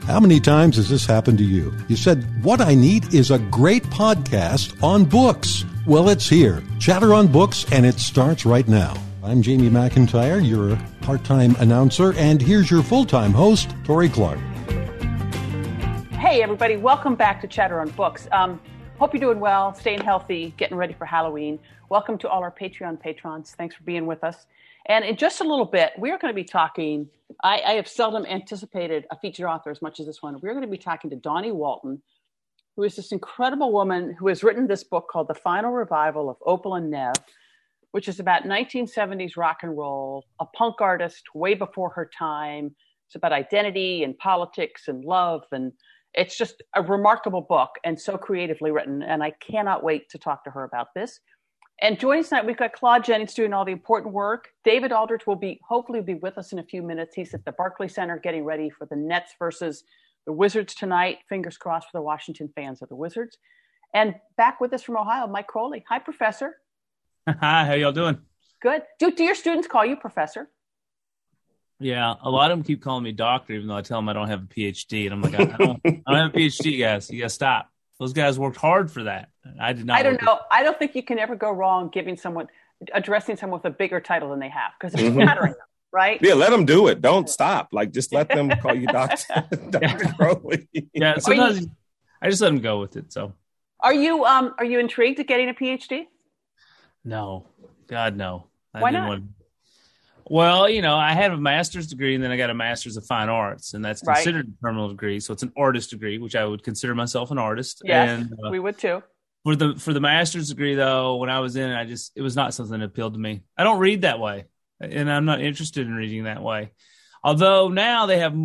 How many times has this happened to you? You said, what I need is a great podcast on books. Well, it's here. Chatter on Books, and it starts right now. I'm Jamie McIntyre, your part-time announcer, and here's your full-time host, Tori Clark. Hey, everybody. Welcome back to Chatter on Books. Hope you're doing well, staying healthy, getting ready for Halloween. Welcome to all our Patreon patrons. Thanks for being with us. And in just a little bit, we are going to be talking, I have seldom anticipated a featured author as much as this one. We're going to be talking to Dawnie Walton, who is this incredible woman who has written this book called The Final Revival of Opal and Nev, which is about 1970s rock and roll, a punk artist way before her time. It's about identity and politics and love. And it's just a remarkable book and so creatively written. And I cannot wait to talk to her about this. And joining us tonight, we've got Claude Jennings doing all the important work. David Aldrich will hopefully be with us in a few minutes. He's at the Barclays Center getting ready for the Nets versus the Wizards tonight. Fingers crossed for the Washington fans of the Wizards. And back with us from Ohio, Mike Crowley. Hi, Professor. Hi, how y'all doing? Good. Do your students call you Professor? Yeah, a lot of them keep calling me doctor, even though I tell them I don't have a PhD. And I'm like, I don't have a PhD, guys. You got to stop. Those guys worked hard for that. I did not. I don't know. I don't think you can ever go wrong addressing someone with a bigger title than they have, because it's flattering them, right? Yeah, let them do it. Don't stop. Like, just let them call you Dr. Crowley. Yeah, sometimes I just let them go with it. So, are you intrigued at getting a PhD? No, God, no. Why not? Well, I had a master's degree, and then I got a master's of fine arts, and that's considered a terminal degree. So it's an artist degree, which I would consider myself an artist. Yes, and, we would too. For the master's degree, though, when I was in it, it was not something that appealed to me. I don't read that way, and I'm not interested in reading that way. Although now there are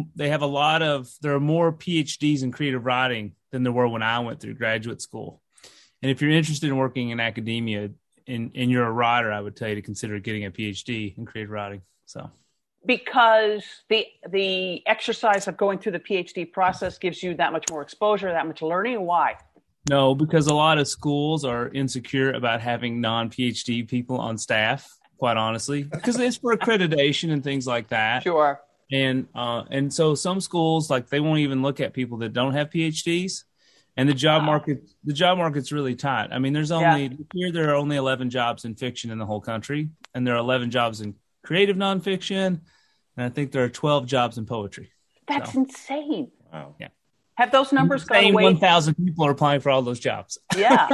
more PhDs in creative writing than there were when I went through graduate school. And if you're interested in working in academia, and you're a writer, I would tell you to consider getting a PhD in creative writing. So, because the exercise of going through the PhD process gives you that much more exposure, that much learning. Why? No, because a lot of schools are insecure about having non-PhD people on staff. Quite honestly, because it's for accreditation and things like that. Sure. And so some schools, like, they won't even look at people that don't have PhDs. And the job market's really tight. I mean, there are only 11 jobs in fiction in the whole country, and there are 11 jobs in creative nonfiction, and I think there are 12 jobs in poetry. That's insane. Wow. Yeah. Have those numbers gone away? 1,000 people are applying for all those jobs. Yeah.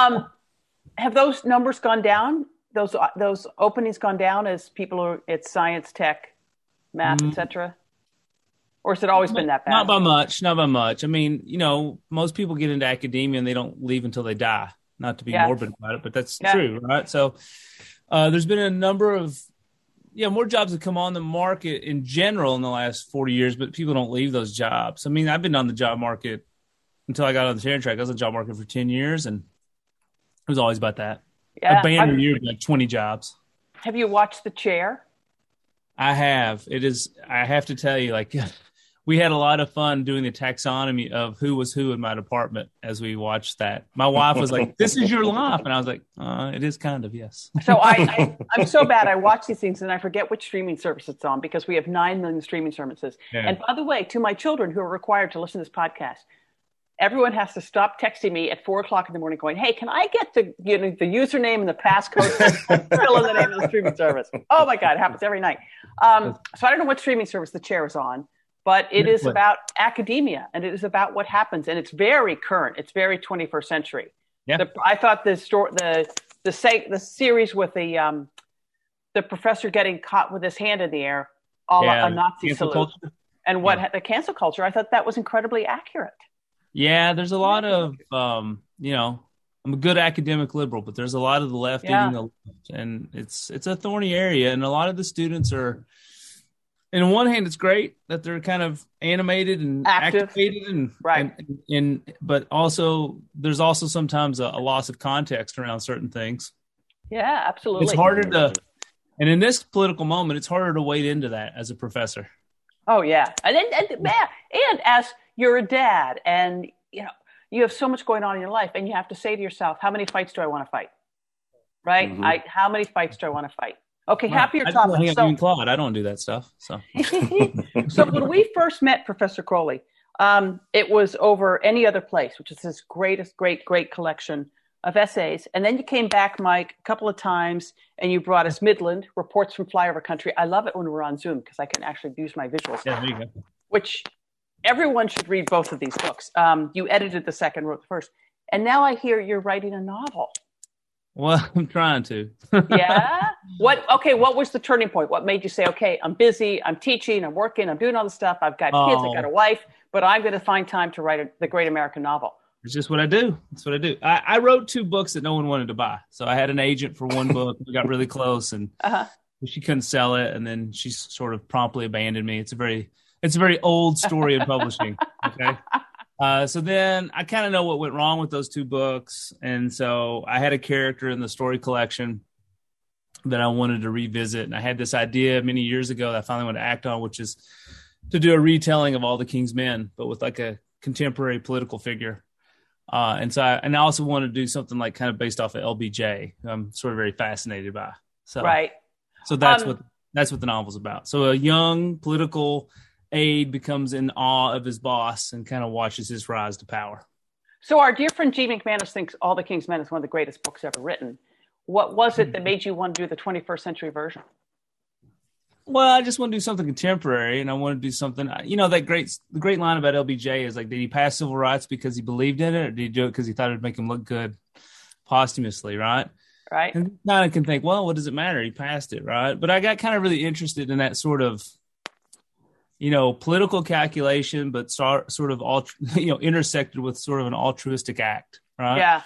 Have those numbers gone down? Those openings gone down as people are at science, tech, math, etc.? Or has it always been that bad? Not by much. I mean, most people get into academia and they don't leave until they die. Not to be morbid about it, but that's true, right? So there's been a number of, more jobs that come on the market in general in the last 40 years, but people don't leave those jobs. I mean, I've been on the job market until I got on the tenure track. I was on the job market for 10 years, and it was always about that. Yeah. A banner year, like 20 jobs. Have you watched The Chair? I have. I have to tell you, we had a lot of fun doing the taxonomy of who was who in my department as we watched that. My wife was like, "This is your life," and I was like, "It is kind of, yes." So I'm so bad. I watch these things and I forget which streaming service it's on, because we have 9 million streaming services. Yeah. And by the way, to my children who are required to listen to this podcast, everyone has to stop texting me at 4:00 in the morning going, "Hey, can I get the username and the passcode to fill in the name of the streaming service?" Oh my God, it happens every night. So I don't know what streaming service The Chair is on. But it is about academia, and it is about what happens, and it's very current. It's very 21st century. Yeah. I thought the series with the professor getting caught with his hand in the air, a Nazi salute, culture. And the cancel culture. I thought that was incredibly accurate. Yeah, there's a lot of I'm a good academic liberal, but there's a lot of the left eating the left, and it's a thorny area, and a lot of the students are. And on one hand, it's great that they're kind of animated and activated, but also there's also sometimes a loss of context around certain things. Yeah, absolutely. It's harder and in this political moment, it's harder to wade into that as a professor. Oh yeah, and as you're a dad, and you have so much going on in your life, and you have to say to yourself, how many fights do I want to fight? Right? Mm-hmm. How many fights do I want to fight? Okay, right. happier topic. Claude. I don't do that stuff. So, so when we first met, Professor Crowley, It was over Any Other Place, which is this great collection of essays. And then you came back, Mike, a couple of times, and you brought us Midland, Reports from Flyover Country. I love it when we're on Zoom because I can actually use my visuals. Yeah, there you go. Which everyone should read both of these books. You edited the second, wrote the first. And now I hear you're writing a novel. Well, I'm trying to. Yeah? What was the turning point? What made you say, okay, I'm busy, I'm teaching, I'm working, I'm doing all this stuff, I've got kids, I've got a wife, but I'm going to find time to write the great American novel? It's just what I do. That's what I do. I wrote 2 books that no one wanted to buy. So I had an agent for one book. We got really close, and she couldn't sell it. And then she sort of promptly abandoned me. It's a very old story in publishing. Okay. So then I kind of know what went wrong with those 2 books. And so I had a character in the story collection that I wanted to revisit. And I had this idea many years ago that I finally wanted to act on, which is to do a retelling of All the King's Men, but with like a contemporary political figure. And I also want to do something like kind of based off of LBJ, who I'm sort of very fascinated by. So, right. So that's what the novel's about. So a young political aide becomes in awe of his boss and kind of watches his rise to power. So our dear friend G. McManus thinks All the King's Men is one of the greatest books ever written. What was it that made you want to do the 21st century version? Well, I just want to do something contemporary, and I want to do something. The great line about LBJ is like, did he pass civil rights because he believed in it, or did he do it because he thought it'd make him look good posthumously, right? Right. And now I can think, well, what does it matter? He passed it, right? But I got kind of really interested in that sort of, political calculation, but sort of all, intersected with sort of an altruistic act, right? Yeah.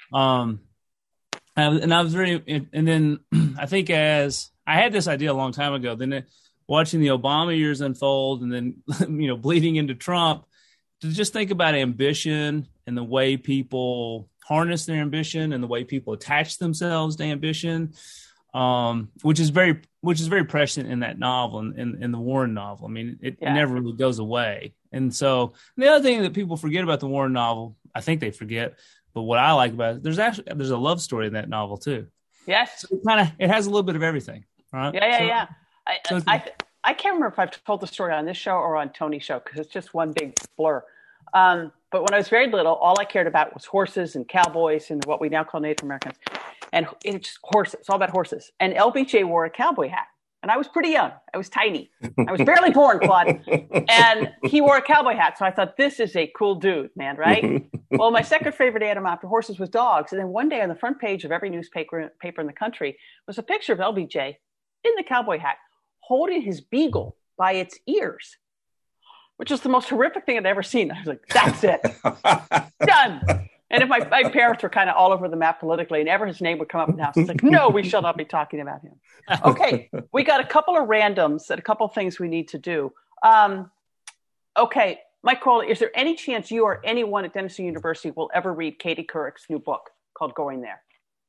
And I was and then I think as I had this idea a long time ago, then watching the Obama years unfold and then, bleeding into Trump, to just think about ambition and the way people harness their ambition and the way people attach themselves to ambition, which is very prescient in that novel, in the Warren novel. I mean, it never really goes away. And so the other thing that people forget about the Warren novel, I think they forget, but what I like about it, there's a love story in that novel too. Yes. So it has a little bit of everything, right? Yeah. I can't remember if I've told the story on this show or on Tony's show because it's just one big blur. But when I was very little, all I cared about was horses and cowboys and what we now call Native Americans. And it's just horses. It's all about horses. And LBJ wore a cowboy hat. And I was pretty young. I was tiny. I was barely born, Claude. And he wore a cowboy hat. So I thought, this is a cool dude, man, right? Well, my second favorite animal after horses was dogs. And then one day on the front page of every newspaper in the country was a picture of LBJ in the cowboy hat holding his beagle by its ears, which is the most horrific thing I'd ever seen. I was like, that's it. Done. And if my parents were kind of all over the map politically, and ever his name would come up in the house, it's like, no, we shall not be talking about him. Okay, we got a couple of randoms and a couple of things we need to do. Okay, Mike Crowley, is there any chance you or anyone at Denison University will ever read Katie Couric's new book called Going There?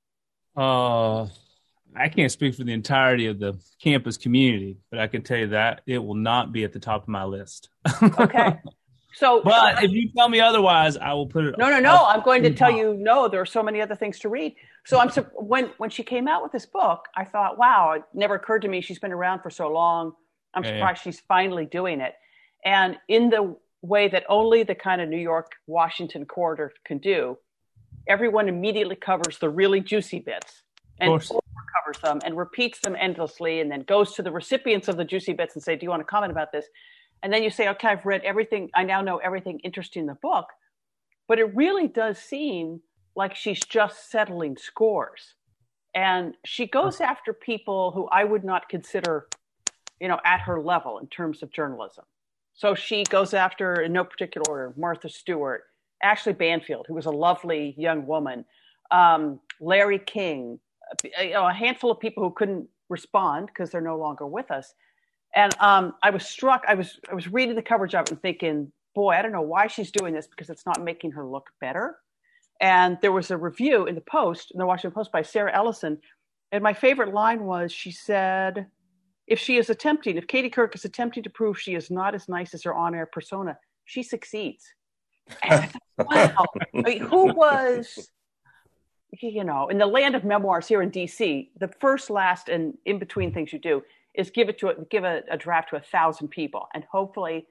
I can't speak for the entirety of the campus community, but I can tell you that it will not be at the top of my list. Okay. So, but if you tell me otherwise, I will put it. No. I'm going to tell you, no, there are so many other things to read. So when she came out with this book, I thought, wow, it never occurred to me. She's been around for so long. I'm surprised she's finally doing it. And in the way that only the kind of New York, Washington corridor can do, everyone immediately covers the really juicy bits and covers them and repeats them endlessly, and then goes to the recipients of the juicy bits and say, do you want to comment about this? And then you say, okay, I've read everything. I now know everything interesting in the book. But it really does seem like she's just settling scores. And she goes after people who I would not consider, at her level in terms of journalism. So she goes after, in no particular order, Martha Stewart, Ashley Banfield, who was a lovely young woman, Larry King, a handful of people who couldn't respond because they're no longer with us. And I was struck. I was reading the coverage of it and thinking, boy, I don't know why she's doing this because it's not making her look better. And there was a review in the Washington Post by Sarah Ellison. And my favorite line was, she said, if Katie Couric is attempting to prove she is not as nice as her on-air persona, she succeeds. And I thought, wow. I mean, who was, in the land of memoirs here in DC, the first, last, and in between things you do is give a draft to 1,000 people, and hopefully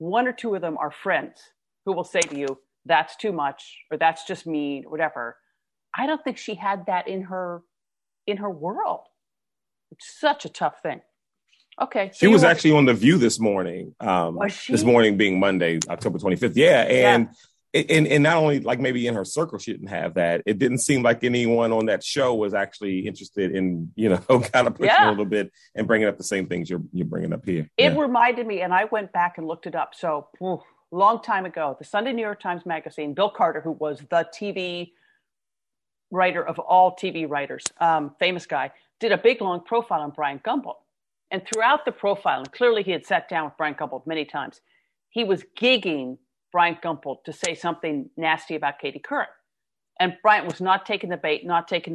one or two of them are friends who will say to you, that's too much, or that's just mean, or whatever. I don't think she had that in her world. It's such a tough thing. Okay. So she was actually on The View this morning. Was she? This morning being Monday, October 25th. Yeah. And not only like maybe in her circle, she didn't have that. It didn't seem like anyone on that show was actually interested in, kind of pushing a little bit and bringing up the same things you're bringing up here. It reminded me, and I went back and looked it up. So long time ago, the Sunday New York Times Magazine, Bill Carter, who was the TV writer of all TV writers, famous guy, did a big long profile on Brian Gumbel. And throughout the profile, and clearly he had sat down with Brian Gumbel many times, he was gigging Brian Gumbel to say something nasty about Katie Couric. And Brian was not taking the bait.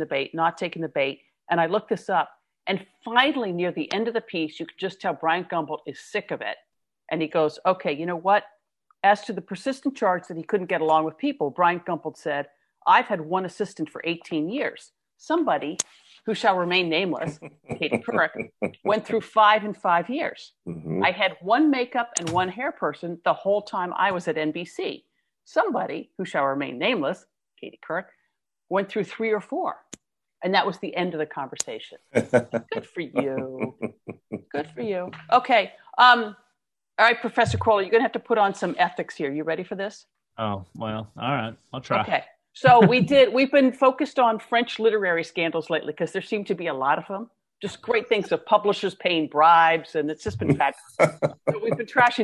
And I looked this up. And finally, near the end of the piece, you could just tell Brian Gumbel is sick of it. And he goes, okay, you know what? As to the persistent charge that he couldn't get along with people, Brian Gumbel said, I've had one assistant for 18 years. Somebody who shall remain nameless, Katie Couric, went through 5 in 5 years. Mm-hmm. I had one makeup and one hair person the whole time I was at NBC. Somebody who shall remain nameless, Katie Couric, went through 3 or 4. And that was the end of the conversation. Good for you. Good for you. Okay. All right, Professor Crowley, you're going to have to put on some ethics here. You ready for this? Oh, well, all right. I'll try. Okay. So we've been focused on French literary scandals lately because there seem to be a lot of them. Just great things of publishers paying bribes, and it's just been fabulous. So we've been trashing.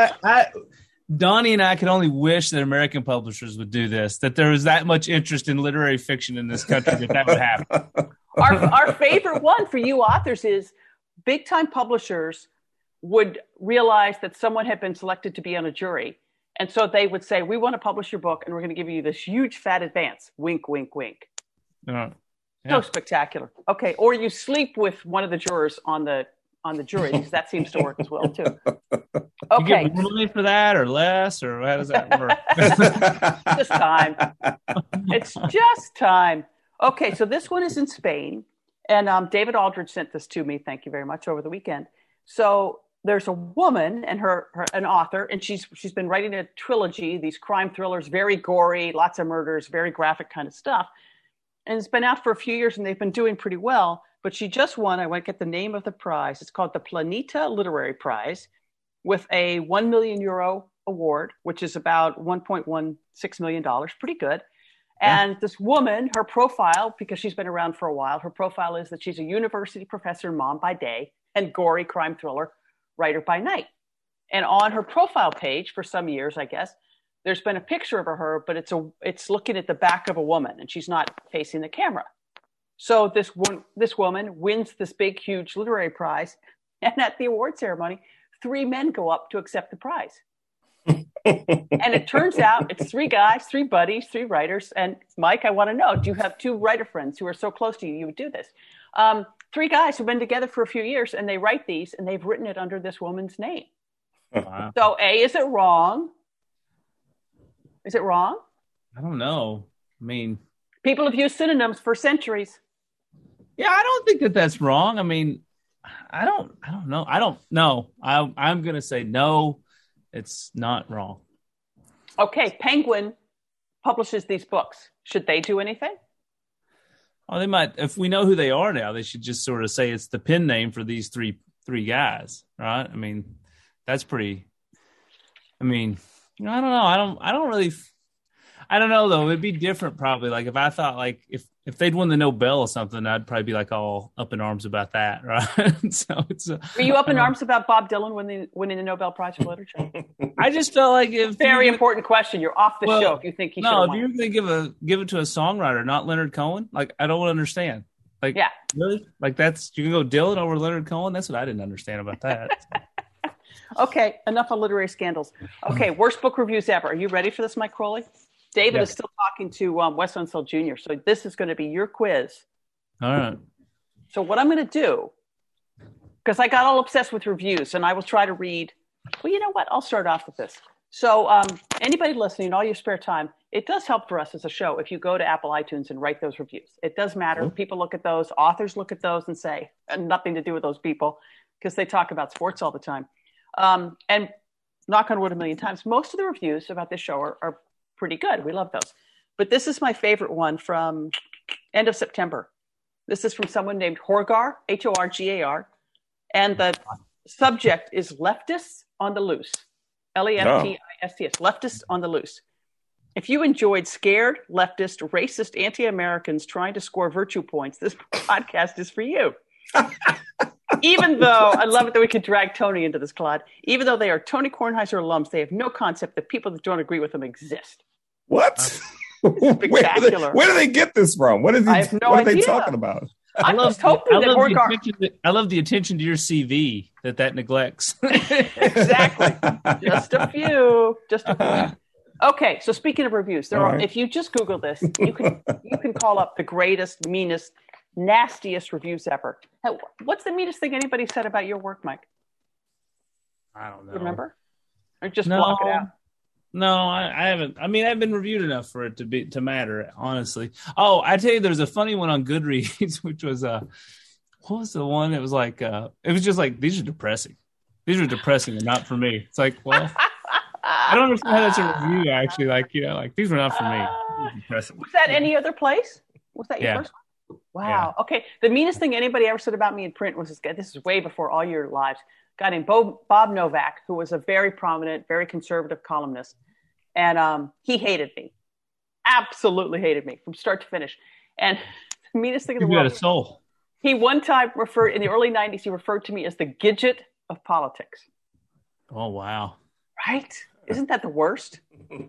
Donnie and I could only wish that American publishers would do this, that there was that much interest in literary fiction in this country that would happen. Our favorite one for you authors is big-time publishers would realize that someone had been selected to be on a jury. And so they would say, we want to publish your book and we're going to give you this huge fat advance. Wink, wink, wink. Yeah. So spectacular. Okay. Or you sleep with one of the jurors on the jury, because that seems to work as well too. Okay. You get more money for that or less, or how does that work? Just time. It's just time. Okay. So this one is in Spain, and David Aldridge sent this to me. Thank you very much, over the weekend. So there's a woman and an author, and she's been writing a trilogy, these crime thrillers, very gory, lots of murders, very graphic kind of stuff. And it's been out for a few years and they've been doing pretty well, but she just won, I won't get the name of the prize. It's called the Planeta Literary Prize, with a €1 million award, which is about $1.16 million, pretty good. And this woman, her profile, because she's been around for a while, her profile is that she's a university professor, mom by day, and gory crime thriller writer by night. And on her profile page for some years, I guess, there's been a picture of her, but it's looking at the back of a woman and she's not facing the camera. So this woman wins this big, huge literary prize. And at the award ceremony, 3 men go up to accept the prize. And it turns out it's 3 guys, 3 buddies, 3 writers. And Mike, I want to know, do you have 2 writer friends who are so close to you, you would do this? 3 guys who've been together for a few years, and they write these, and they've written it under this woman's name. Wow. So A, is it wrong? Is it wrong? I don't know. I mean, people have used synonyms for centuries. Yeah, I don't think that that's wrong. I mean, I don't know. I don't know. I'm going to say no, it's not wrong. Okay, Penguin publishes these books. Should they do anything? Oh, they might. If we know who they are now, they should just sort of say it's the pen name for these three guys, right? I mean, that's pretty. I mean, I don't know. I don't really. I don't know though. It'd be different probably. Like if I thought like if they'd won the Nobel or something, I'd probably be like all up in arms about that, right? So it's. Were you up in arms about Bob Dylan winning the Nobel Prize for Literature? I just felt like very important question. You're off the show if you think he should. No, if you're going to give it to a songwriter, not Leonard Cohen, like I don't understand. Like, yeah, really? Like you can go Dylan over Leonard Cohen. That's what I didn't understand about that. Okay, enough of literary scandals. Okay, worst book reviews ever. Are you ready for this, Mike Crowley? David is still talking to Wes Unseld Jr., so this is going to be your quiz. All right. So what I'm going to do, because I got all obsessed with reviews, and I will try to read. Well, you know what? I'll start off with this. So anybody listening, all your spare time, it does help for us as a show if you go to Apple iTunes and write those reviews. It does matter. Mm-hmm. People look at those. Authors look at those and say, and nothing to do with those people, because they talk about sports all the time. And knock on wood a million times, most of the reviews about this show are pretty good. We love those. But this is my favorite one from end of September. This is from someone named Horgar, Horgar. And the subject is Leftists on the Loose. Leftists, Leftists on the Loose. If you enjoyed scared, leftist, racist, anti-Americans trying to score virtue points, this podcast is for you. Even though, I love it that we could drag Tony into this, Claude. Even though they are Tony Kornheiser alums, they have no concept that people that don't agree with them exist. What? Spectacular. Where do they get this from? What are they talking about? I love the attention to your CV that neglects. Exactly. Just a few. Okay, so speaking of reviews, if you just Google this, you can call up the greatest, meanest, nastiest reviews ever. What's the meanest thing anybody said about your work, Mike? I don't know. Remember? Or just block it out? No, I haven't. I mean, I've been reviewed enough for it to matter, honestly. Oh, I tell you, there's a funny one on Goodreads, which was what was the one? It was like it was just like, these are depressing. These are depressing and not for me. It's like, well, I don't understand how that's a review. Actually, like these were not for me. Depressing. Was that any other place? Was that your first one? Wow. Yeah. Okay. The meanest thing anybody ever said about me in print was this guy. This is way before all your lives. A guy named Bob Novak, who was a very prominent, very conservative columnist. And he hated me. Absolutely hated me from start to finish. And the meanest thing in the world. You got a soul. He one time referred, in the early 90s, he referred to me as the Gidget of politics. Oh, wow. Right? Isn't that the worst?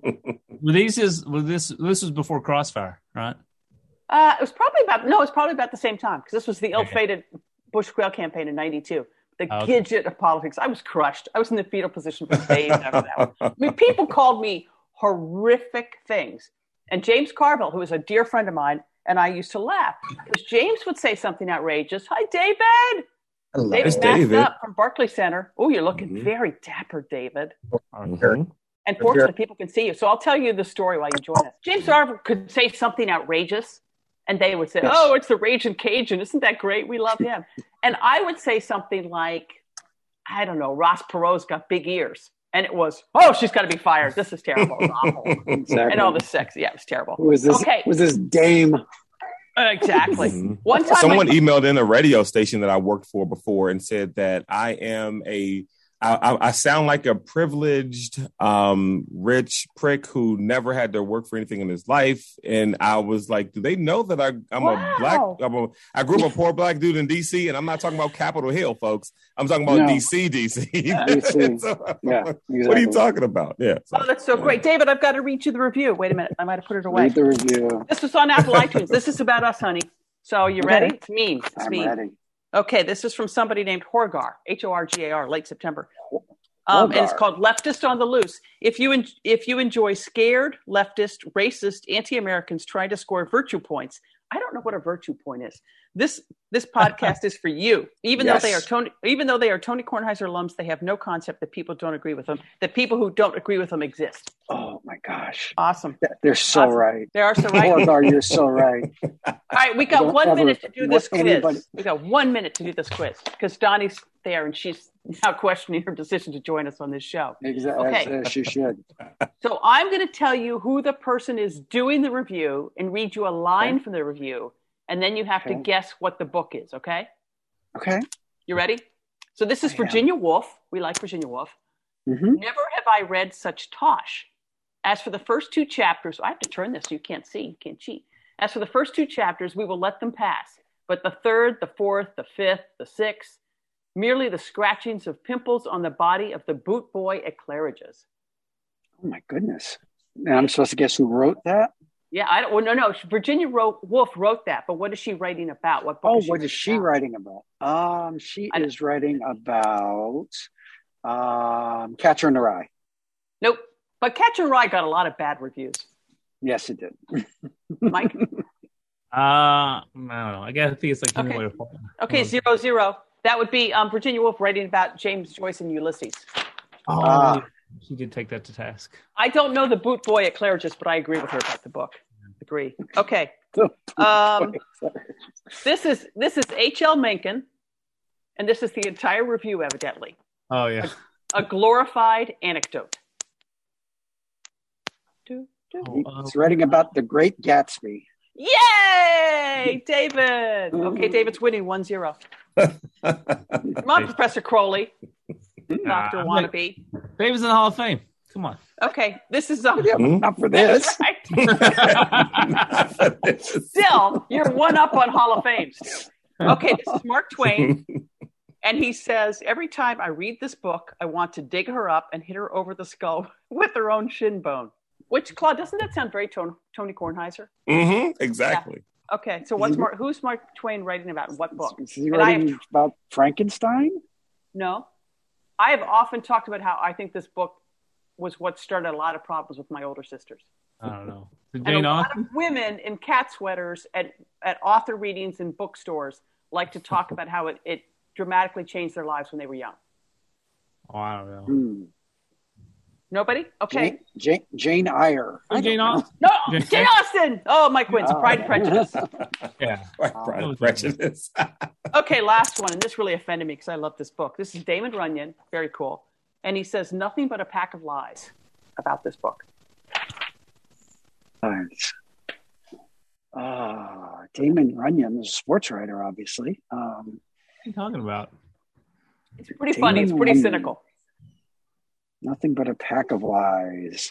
This was before Crossfire, right? It was probably about the same time, because this was the ill-fated Bush Quayle campaign in 92. The Gidget of politics. I was crushed. I was in the fetal position for days after that one. I mean, people called me horrific things. And James Carville, who was a dear friend of mine, and I used to laugh, because James would say something outrageous. Hi, David. David up from Barclay Center. Oh, you're looking very dapper, David. Mm-hmm. And fortunately, people can see you. So I'll tell you the story while you join us. James Carville could say something outrageous, and they would say, oh, it's the Raging Cajun. Isn't that great? We love him. And I would say something like, I don't know, Ross Perot's got big ears. And it was, oh, she's got to be fired. This is terrible. It's awful. Exactly. And all this sex. Yeah, it was terrible. Was this Dame? Exactly. Mm-hmm. One time someone emailed in a radio station that I worked for before and said that I am I sound like a privileged, rich prick who never had to work for anything in his life. And I was like, do they know that I grew up a poor black dude in DC, and I'm not talking about Capitol Hill, folks. I'm talking about DC. DC. So, Exactly. What are you talking about? Yeah. Oh, that's so great. David, I've got to read you the review. Wait a minute. I might have put it away. Read the review. This was on Apple iTunes. This is about us, honey. So you ready? It's mean. I'm ready. Okay, this is from somebody named Horgar, Horgar, late September. And it's called Leftist on the Loose. If you enjoy scared, leftist, racist, anti-Americans trying to score virtue points, I don't know what a virtue point is. This podcast is for you. Even though they are Tony Kornheiser alums, they have no concept that people don't agree with them. That people who don't agree with them exist. Oh my gosh! Awesome. They're so right. They are so right. Horgar, you're so right. All right, we got 1 minute to do this quiz. We got 1 minute to do this quiz because Donnie's there and she's now questioning her decision to join us on this show. Exactly. Okay. She should. So I'm going to tell you who the person is doing the review and read you a line from the review. And then you have to guess what the book is, okay? Okay. You ready? So this is Virginia Woolf. We like Virginia Woolf. Mm-hmm. Never have I read such tosh. As for the first two chapters, I have to turn this so you can't see, you can't cheat. As for the first two chapters, we will let them pass. But the third, the fourth, the fifth, the sixth, merely the scratchings of pimples on the body of the boot boy at Claridge's. Oh my goodness. And I'm supposed to guess who wrote that? Yeah, I don't. Well, no. Virginia Woolf wrote that, but what is she writing about? What book? What is she writing about? She is writing about Catcher in the Rye. Nope, but Catcher in the Rye got a lot of bad reviews. Yes, it did. Mike. I don't know. I think it's like okay, 0-0. That would be Virginia Woolf writing about James Joyce and Ulysses. She did take that to task. I don't know the boot boy at Claridge's, but I agree with her about the book. Agree. Okay. This is H.L. Mencken, and this is the entire review, evidently. Oh, yeah. A glorified anecdote. He's writing about the Great Gatsby. Yay, David. Okay, David's winning 1-0. Come on, Professor Crowley. Dr. Wannabe. David's in the Hall of Fame. Come on. Okay, this is not for this. Right. Still, you're one up on Hall of Fame. Still. Okay, this is Mark Twain. And he says, every time I read this book, I want to dig her up and hit her over the skull with her own shin bone. Which, Claude, doesn't that sound very Tony Kornheiser? Mm-hmm, exactly. Yeah. Okay, so who's Mark Twain writing about? What book? Is he writing about Frankenstein? No. I have often talked about how I think this book was what started a lot of problems with my older sisters. I don't know. And a lot of women in cat sweaters at author readings in bookstores like to talk about how it dramatically changed their lives when they were young. Oh, I don't know. Nobody? Okay. Jane Eyre. Jane Austen. No, Jane Austen. Oh, Mike wins. Pride and Prejudice. Yeah. Pride and Prejudice. Okay, last one. And this really offended me because I love this book. This is Damon Runyon. Very cool. And he says nothing but a pack of lies about this book. Nice. Damon Runyon is a sports writer, obviously. What are you talking about? It's pretty funny. It's pretty cynical. Nothing but a pack of lies.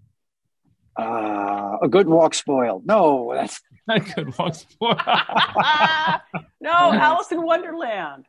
A Good Walk Spoiled. No, that's A Good Walk Spoiled. No, Alice in Wonderland.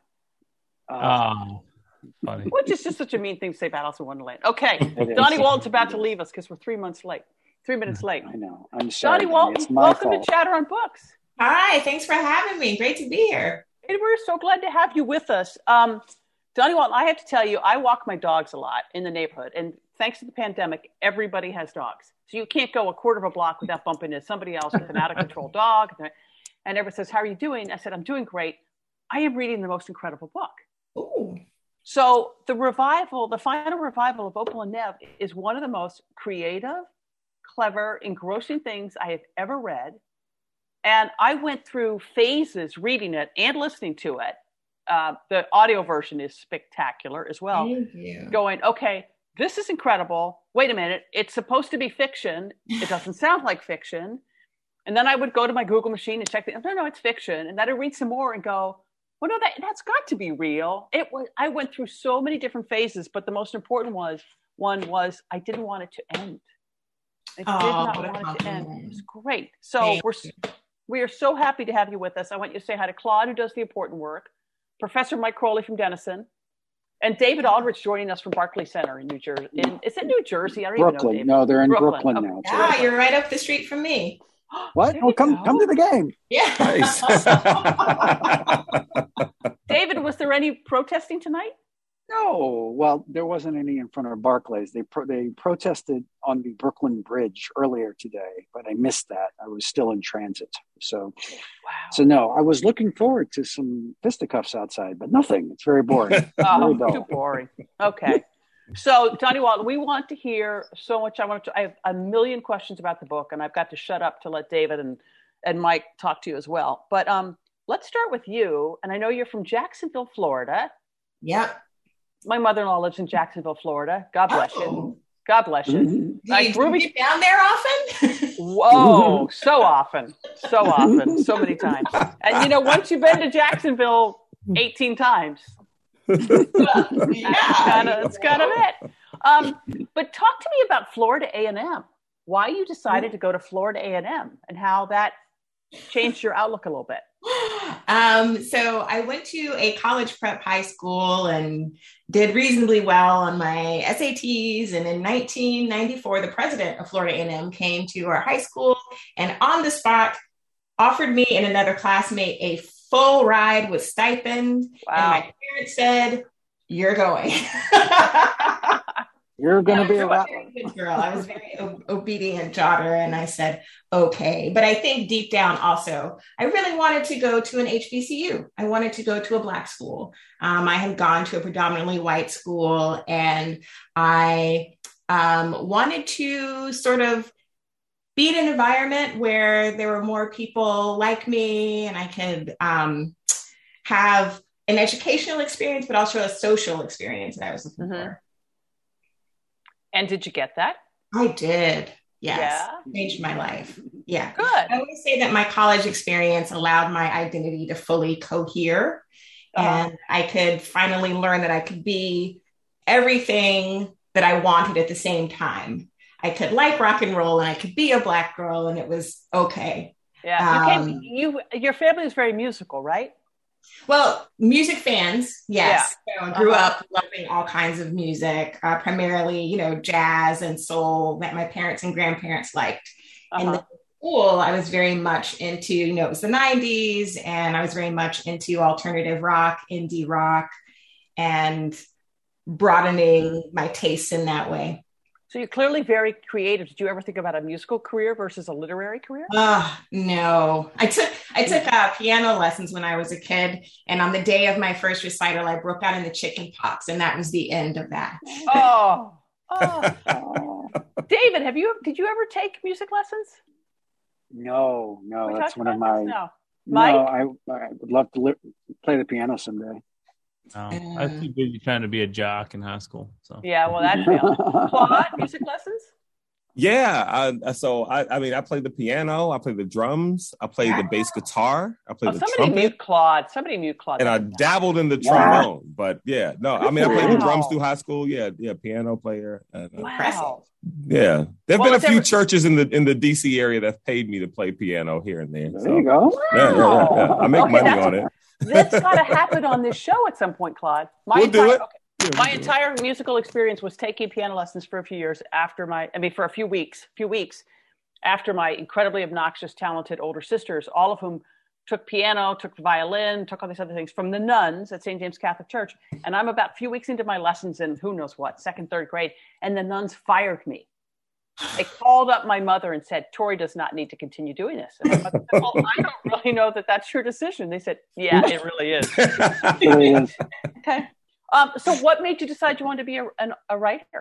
Funny. Which is just such a mean thing to say about Alice in Wonderland. Okay, Donnie Walton's about to leave us because we're 3 minutes late. 3 minutes late. I know. I'm sorry. Donnie Walton, welcome to Chatter on Books. Hi, thanks for having me. Great to be here. And we're so glad to have you with us. Donnie Walton, I have to tell you, I walk my dogs a lot in the neighborhood. And thanks to the pandemic, everybody has dogs. So you can't go a quarter of a block without bumping into somebody else with an out-of-control dog. And everyone says, how are you doing? I said, I'm doing great. I am reading the most incredible book. Ooh. So the final revival of Opal and Nev is one of the most creative, clever, engrossing things I have ever read. And I went through phases reading it and listening to it. The audio version is spectacular as well. Thank you. Going, okay, this is incredible. Wait a minute. It's supposed to be fiction. It doesn't sound like fiction. And then I would go to my Google machine and check no, it's fiction. And then I'd read some more and go, well, no, that's got to be real. I went through so many different phases, but the most important one was I didn't want it to end. I did not want it to end. It was great. So we are so happy to have you with us. I want you to say hi to Claude, who does the important work, Professor Mike Crowley from Denison, and David Aldrich joining us from Barclay Center in New Jersey. Is it New Jersey? I don't Brooklyn. even know, David. No, they're in Brooklyn now. Yeah, you're right up the street from me. What? Oh, come to the game. Yeah. Nice. David, was there any protesting tonight? No. Well, there wasn't any in front of Barclays. They protested on the Brooklyn Bridge earlier today, but I missed that. I was still in transit. So no, I was looking forward to some fisticuffs outside, but nothing. It's very boring. Too boring. Okay. So, Donnie Walton, we want to hear so much. I have a million questions about the book, and I've got to shut up to let David and Mike talk to you as well. But let's start with you. And I know you're from Jacksonville, Florida. Yep. My mother-in-law lives in Jacksonville, Florida. God bless you. God bless you. Do you get down there often? Whoa, so often, so many times. And once you've been to Jacksonville 18 times. That's kind of it. But talk to me about Florida A&M. Why you decided to go to Florida A&M and how that changed your outlook a little bit. So I went to a college prep high school and did reasonably well on my SATs. And in 1994, the president of Florida A&M came to our high school and on the spot offered me and another classmate a full ride with stipend. Wow. And my parents said, you're going. You're going to be a good girl. I was a very obedient daughter. And I said, okay. But I think deep down also, I really wanted to go to an HBCU. I wanted to go to a Black school. I had gone to a predominantly white school and I wanted to sort of be in an environment where there were more people like me and I could have an educational experience, but also a social experience that I was looking for. And did you get that? I did. Yes. Yeah. Changed my life. Yeah. Good. I would say that my college experience allowed my identity to fully cohere. And I could finally learn that I could be everything that I wanted at the same time. I could like rock and roll and I could be a Black girl, and it was okay. Yeah. Your family is very musical, right? Well, music fans, yes. Yeah. So I grew up loving all kinds of music, primarily, jazz and soul that my parents and grandparents liked. And then in school, I was very much into, it was the 90s, and I was very much into alternative rock, indie rock, and broadening my tastes in that way. So you're clearly very creative. Did you ever think about a musical career versus a literary career? No. I took piano lessons when I was a kid, and on the day of my first recital, I broke out into chicken pox, and that was the end of that. David, did you ever take music lessons? No. That's one of my. No, I would love to play the piano someday. I was too busy trying to be a jock in high school. So yeah, well, that failed. Claude, music lessons? Yeah, I played the piano, I played the drums, I played the bass guitar, I played the trumpet. Somebody mute Claude. And I dabbled in the trombone, but I played the drums through high school. Yeah, piano player. Wow. Yeah, there've been a few churches in the DC area that paid me to play piano here and there. There you go. Yeah. I make money on it. That's got to happen on this show at some point, Claude. My entire musical experience was taking piano lessons for a few years for a few weeks after my incredibly obnoxious, talented older sisters, all of whom took piano, took violin, took all these other things from the nuns at St. James Catholic Church. And I'm about a few weeks into my lessons in who knows what, second, third grade. And the nuns fired me. They called up my mother and said, Tori does not need to continue doing this. And my mother said, well, I don't really know that that's your decision. They said, yeah, it really is. Okay. So what made you decide you wanted to be a writer?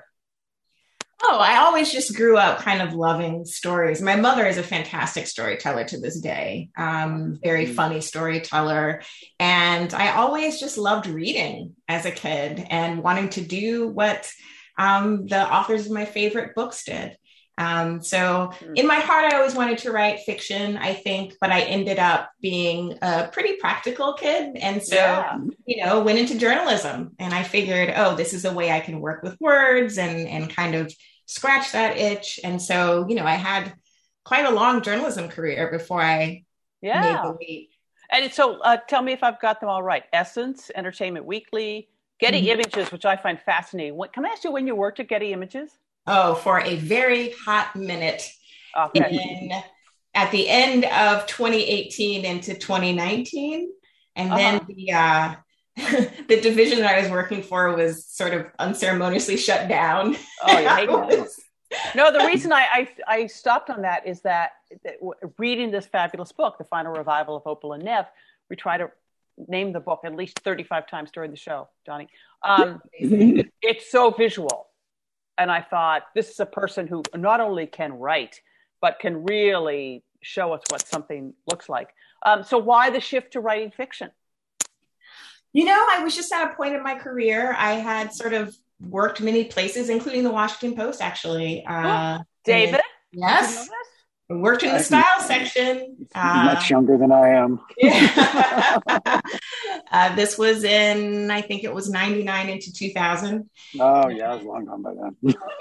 I always just grew up kind of loving stories. My mother is a fantastic storyteller to this day, very funny storyteller. And I always just loved reading as a kid and wanting to do what the authors of my favorite books did. So in my heart, I always wanted to write fiction, I think, but I ended up being a pretty practical kid. And so, went into journalism, and I figured, this is a way I can work with words and kind of scratch that itch. And so, I had quite a long journalism career before I made the leap. And so tell me if I've got them all right. Essence, Entertainment Weekly, Getty Images, which I find fascinating. Can I ask you when you worked at Getty Images? For a very hot minute. Okay. At the end of 2018 into 2019. And then the division that I was working for was sort of unceremoniously shut down. Oh, you hate that. No, the reason I stopped on that is that reading this fabulous book, The Final Revival of Opal and Nev, we try to name the book at least 35 times during the show, Johnny. It's so visual. And I thought, this is a person who not only can write, but can really show us what something looks like. So why the shift to writing fiction? I was just at a point in my career. I had sort of worked many places, including the Washington Post, actually. David? Yes. I worked in the style section. Much younger than I am. This was in, I think it was 99 into 2000. Oh, yeah, I was long gone by then.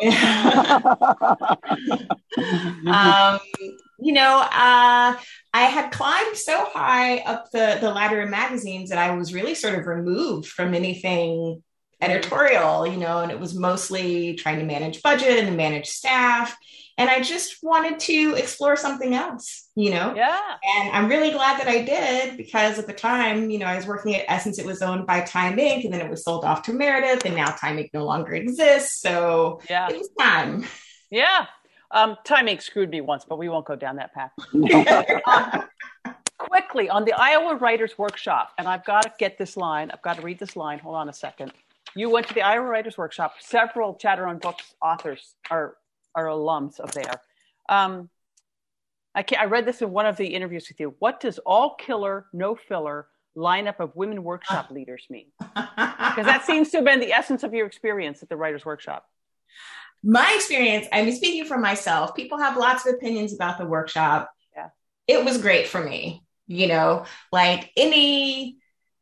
I had climbed so high up the ladder in magazines that I was really sort of removed from anything editorial, and it was mostly trying to manage budget and manage staff. And I just wanted to explore something else, Yeah. And I'm really glad that I did, because at the time, I was working at Essence. It was owned by Time Inc. And then it was sold off to Meredith, and now Time Inc. no longer exists. So It was time. Yeah. Time Inc. screwed me once, but we won't go down that path. Quickly, on the Iowa Writers Workshop, and I've got to get this line. I've got to read this line. Hold on a second. You went to the Iowa Writers Workshop. Several Chatter on Books authors are alums of there. I read this in one of the interviews with you. What does all killer, no filler lineup of women workshop leaders mean? Because that seems to have been the essence of your experience at the Writers Workshop. My experience, I mean, speaking for myself, people have lots of opinions about the workshop. Yeah. It was great for me. Like any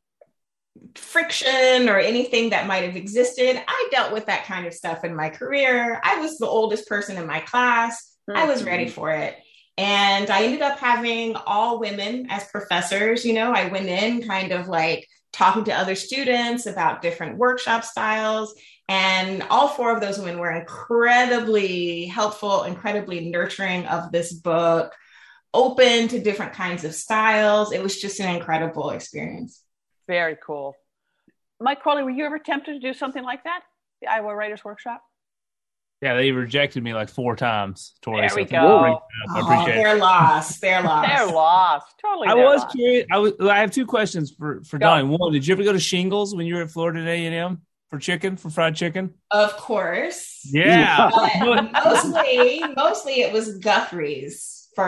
friction or anything that might have existed, I dealt with that kind of stuff in my career. I was the oldest person in my class. I was ready for it. And I ended up having all women as professors. I went in kind of like talking to other students about different workshop styles. And all 4 of those women were incredibly helpful, incredibly nurturing of this book, open to different kinds of styles. It was just an incredible experience. Very cool. Mike Crowley, were you ever tempted to do something like that? The Iowa Writers Workshop? Yeah, they rejected me like 4 times. Tori, there we go. I appreciate they're it. Lost. They're lost. They're lost. Totally. I was curious. I have 2 questions for Donnie. One, did you ever go to Shingles when you were at Florida A&M for fried chicken? Of course. Yeah. Mostly it was Guthrie's for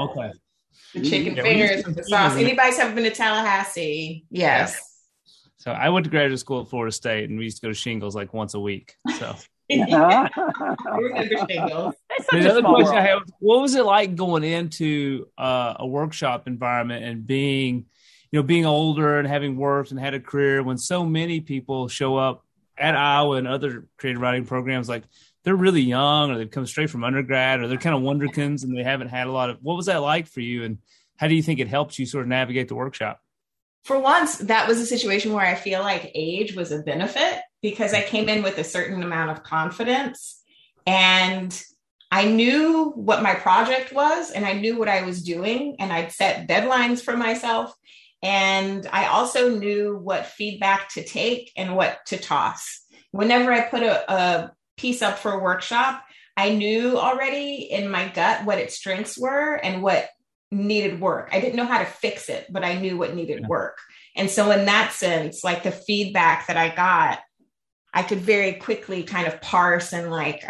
the chicken fingers with the sauce. Anybody's ever been to Tallahassee? Yes. So I went to graduate school at Florida State, and we used to go to Shingles like once a week. So. I remember Shingles. The other question I have: what was it like going into a workshop environment and being older and having worked and had a career when so many people show up at Iowa and other creative writing programs, like they're really young or they've come straight from undergrad or they're kind of wonderkins and they haven't had a lot of. What was that like for you, and how do you think it helps you sort of navigate the workshop? For once, that was a situation where I feel like age was a benefit because I came in with a certain amount of confidence and I knew what my project was and I knew what I was doing and I'd set deadlines for myself. And I also knew what feedback to take and what to toss. Whenever I put a piece up for a workshop, I knew already in my gut what its strengths were and what needed work. I didn't know how to fix it, but I knew what needed work. And so in that sense, like the feedback that I got, I could very quickly kind of parse and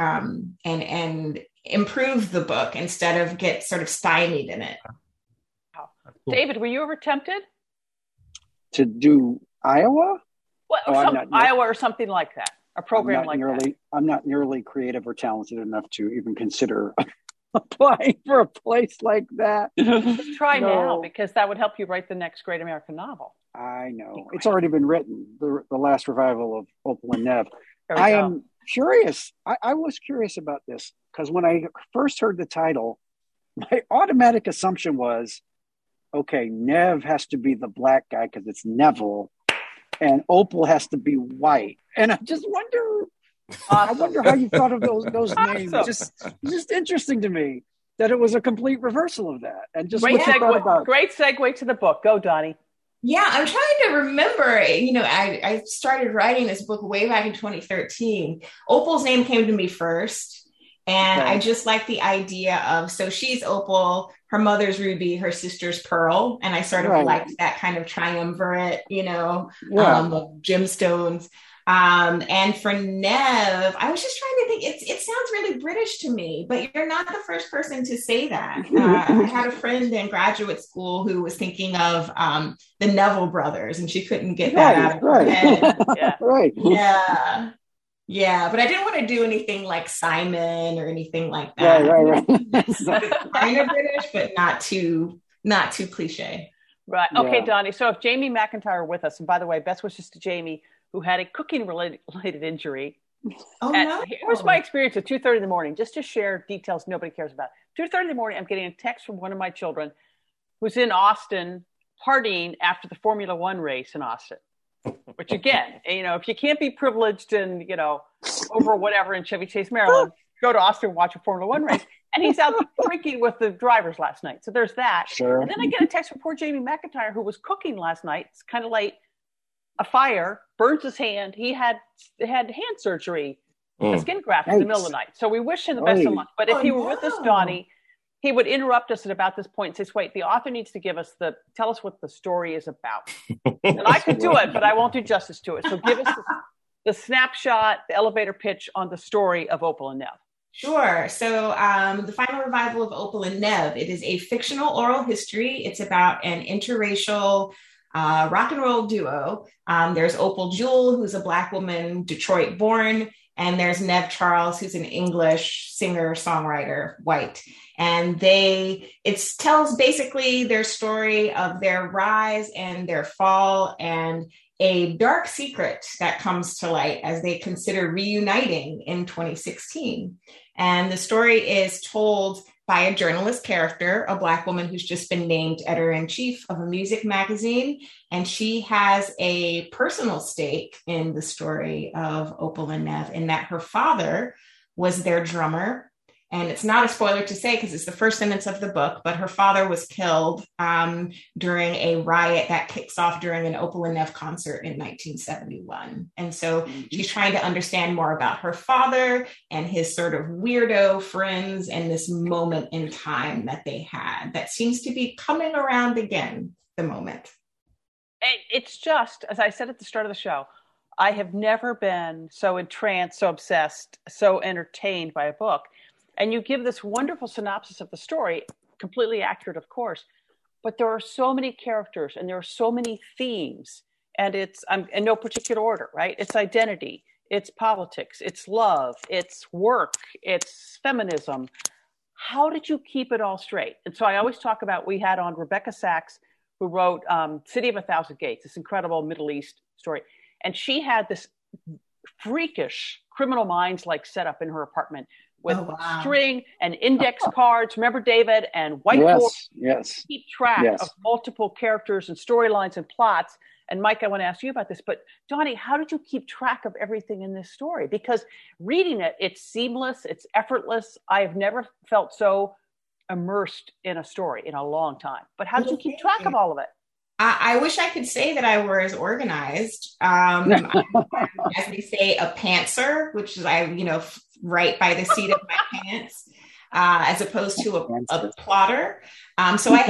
and improve the book instead of get sort of stymied in it. Wow. Cool. David, were you ever tempted to do Iowa? Well, Iowa or something like that, a program like that. I'm not nearly creative or talented enough to even consider applying for a place like that. Just try now, because that would help you write the next great American novel. I know. It's already been written, the last revival of Opal and Nev. I am curious. I was curious about this because when I first heard the title, my automatic assumption was, okay, Nev has to be the black guy because it's Neville, and Opal has to be white. And I just wonder... I wonder how you thought of those names. Just interesting to me that it was a complete reversal of that. And just great segue to the book. Go, Donnie. Yeah, I'm trying to remember. I started writing this book way back in 2013. Opal's name came to me first, and I just like the idea of, so she's Opal, her mother's Ruby, her sister's Pearl, and I sort of liked that kind of triumvirate, of gemstones. And for Nev, I was just trying to think, it sounds really British to me, but you're not the first person to say that. I had a friend in graduate school who was thinking of the Neville brothers, and she couldn't get that out of her head. Yeah. Right. Yeah. Yeah. But I didn't want to do anything like Simon or anything like that. Right. Kind of British, but not too cliche. Right. Okay, Donnie. So if Jamie McIntyre were with us, and by the way, best wishes to Jamie, who had a cooking-related injury. Oh, no. Here was my experience at 2:30 in the morning, just to share details nobody cares about. 2:30 in the morning, I'm getting a text from one of my children who's in Austin partying after the Formula One race in Austin, which again, if you can't be privileged and, over whatever in Chevy Chase, Maryland, go to Austin and watch a Formula One race. And he's out drinking with the drivers last night. So there's that. Sure. And then I get a text from poor Jamie McIntyre, who was cooking last night. It's kind of late. A fire burns his hand. He had hand surgery, a skin graft in the middle of the night. So we wish him the best of luck. But if he were with us, Donnie, he would interrupt us at about this point and say, wait, the author needs to tell us what the story is about. And I could do it, but I won't do justice to it. So give us the snapshot, the elevator pitch on the story of Opal and Nev. Sure. So the final revival of Opal and Nev, it is a fictional oral history. It's about an interracial rock and roll duo. There's Opal Jewell, who's a Black woman, Detroit born, and there's Nev Charles, who's an English singer-songwriter, white. And it tells basically their story of their rise and their fall and a dark secret that comes to light as they consider reuniting in 2016. And the story is told by a journalist character, a Black woman who's just been named editor-in-chief of a music magazine. And she has a personal stake in the story of Opal and Nev in that her father was their drummer. And it's not a spoiler to say because it's the first sentence of the book, but her father was killed during a riot that kicks off during an Opal and Nev concert in 1971. And so she's trying to understand more about her father and his sort of weirdo friends and this moment in time that they had that seems to be coming around again, the moment. It's just, as I said at the start of the show, I have never been so entranced, so obsessed, so entertained by a book. And you give this wonderful synopsis of the story, completely accurate, of course, but there are so many characters and there are so many themes, and it's in no particular order, right? It's identity, it's politics, it's love, it's work, it's feminism. How did you keep it all straight? And so I always talk about, we had on Rebecca Sachs, who wrote City of a Thousand Gates, this incredible Middle East story. And she had this freakish Criminal Minds-like setup in her apartment with string and index cards. Remember, David? And whiteboard. Yes. Keep track of multiple characters and storylines and plots. And Mike, I want to ask you about this, but Donnie, how did you keep track of everything in this story? Because reading it, it's seamless, it's effortless. I have never felt so immersed in a story in a long time. But how did you keep track of all of it? I wish I could say that I were as organized. I'm, as they say, a pantser, which is right by the seat of my pants, as opposed to a plotter. So I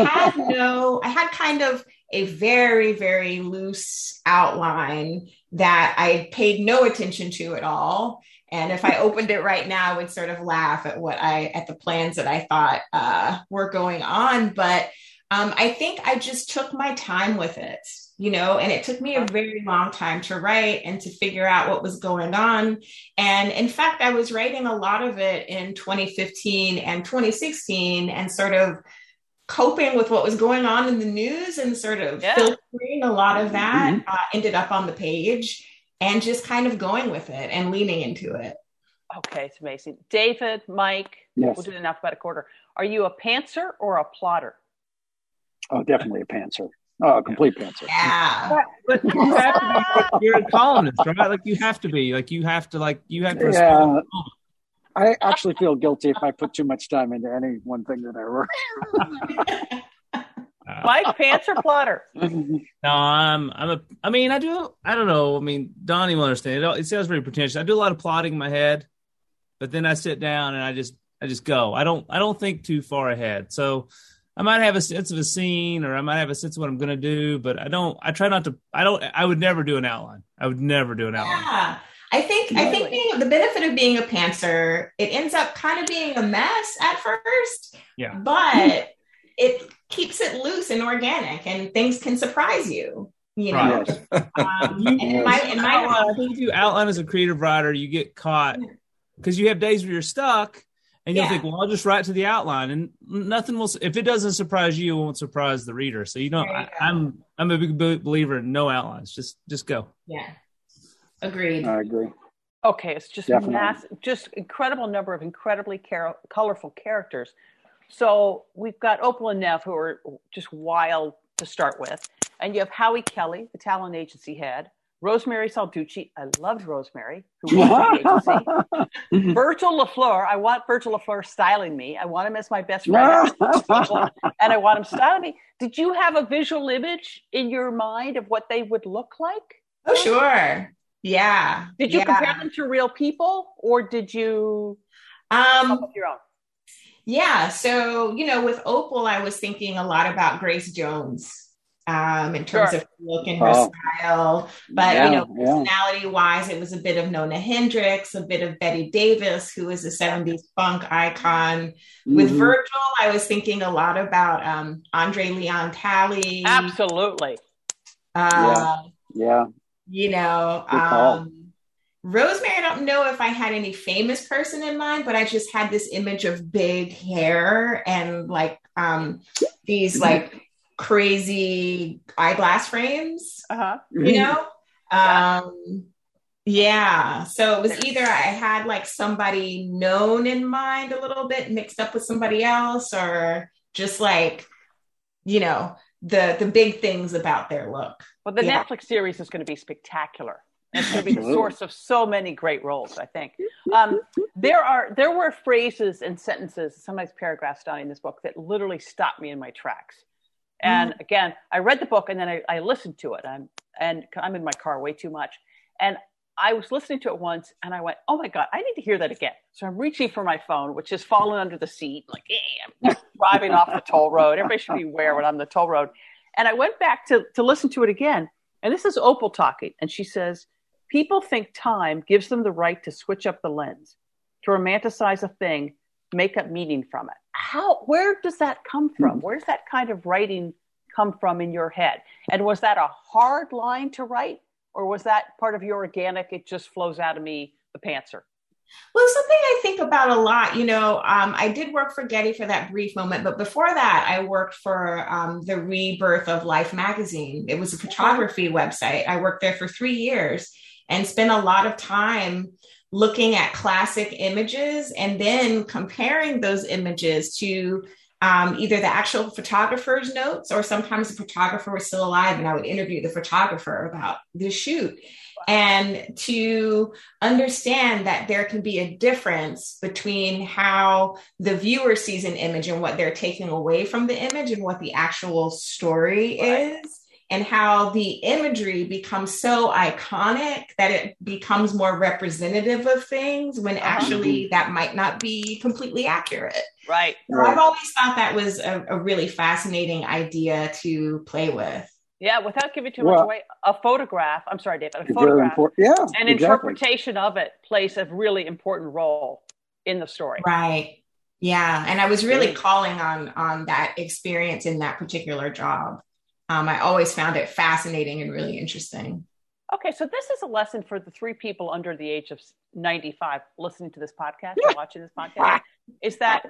had kind of a very, very loose outline that I paid no attention to at all. And if I opened it right now, I would sort of laugh at at the plans that I thought were going on. But I think I just took my time with it, and it took me a very long time to write and to figure out what was going on. And in fact, I was writing a lot of it in 2015 and 2016 and sort of coping with what was going on in the news and sort of filtering a lot of that ended up on the page and just kind of going with it and leaning into it. Okay, it's amazing. David, Mike, we'll do it in alphabetical order. Are you a pantser or a plotter? Oh, definitely a pantser. Oh, a complete pantser. Yeah. But you have to be, you're a columnist, right? Like you have to be, you have to respond. Yeah. I actually feel guilty if I put too much time into any one thing that I write. Mike, pantser, plotter? No, I don't know. Donnie will understand. It sounds very pretentious. I do a lot of plotting in my head, but then I sit down and I just go. I don't think too far ahead. So I might have a sense of a scene or I might have a sense of what I'm going to do, but I would never do an outline. Yeah. I think the benefit of being a pantser, it ends up kind of being a mess at first, but it keeps it loose and organic and things can surprise you, Right. I think if you outline as a creative writer, you get caught because you have days where you're stuck. And you'll think, well, I'll just write to the outline, and nothing will. If it doesn't surprise you, it won't surprise the reader. So I'm a big believer in no outlines. Just go. Yeah, agreed. I agree. Okay, it's just just incredible number of incredibly colorful characters. So we've got Opal and Nev, who are just wild to start with, and you have Howie Kelly, the talent agency head. Rosemary Salducci, I loved Rosemary, who runs the agency. Virgil LaFleur, I want Virgil LaFleur styling me. I want him as my best friend. And I want him styling me. Did you have a visual image in your mind of what they would look like? Oh, sure. Yeah. Did you compare them to real people or did you come up with your own? Yeah. So, with Opal, I was thinking a lot about Grace Jones. In terms of look and her style, but personality wise, it was a bit of Nona Hendrix, a bit of Betty Davis, who is a 70s funk icon. With Virgil, I was thinking a lot about Andre Leon Talley. Absolutely. Rosemary, I don't know if I had any famous person in mind, but I just had this image of big hair and like these like crazy eyeglass frames, you know? Yeah. So it was either I had like somebody known in mind a little bit mixed up with somebody else, or just like, you know, the big things about their look. Well, the Netflix series is going to be spectacular. It's going to be the source of so many great roles, I think. There were phrases and sentences, sometimes paragraphs down in this book that literally stopped me in my tracks. And again, I read the book and then I listened to it. And I'm in my car way too much. And I was listening to it once and I went, oh my God, I need to hear that again. So I'm reaching for my phone, which has fallen under the seat. Like, I'm driving off the toll road. Everybody should be aware when I'm on the toll road. And I went back to listen to it again. And this is Opal talking. And she says, people think time gives them the right to switch up the lens, to romanticize a thing, make up meaning from it. Where does that come from? Where's that kind of writing come from in your head? And was that a hard line to write? Or was that part of your organic, it just flows out of me, the pantser? Well, something I think about a lot, you know, I did work for Getty for that brief moment, but before that, I worked for the rebirth of Life magazine. It was a photography website. I worked there for 3 years and spent a lot of time looking at classic images and then comparing those images to either the actual photographer's notes, or sometimes the photographer was still alive and I would interview the photographer about the shoot. And to understand that there can be a difference between how the viewer sees an image and what they're taking away from the image and what the actual story is, and how the imagery becomes so iconic that it becomes more representative of things when actually that might not be completely accurate. Right. So I've always thought that was a really fascinating idea to play with. Yeah, without giving too much away, a photograph, I'm sorry, David, a photograph, an interpretation of it plays a really important role in the story. Right. Yeah. And I was really calling on that experience in that particular job. I always found it fascinating and really interesting. Okay, so this is a lesson for the 3 people under the age of 95 listening to this podcast or watching this podcast. Is that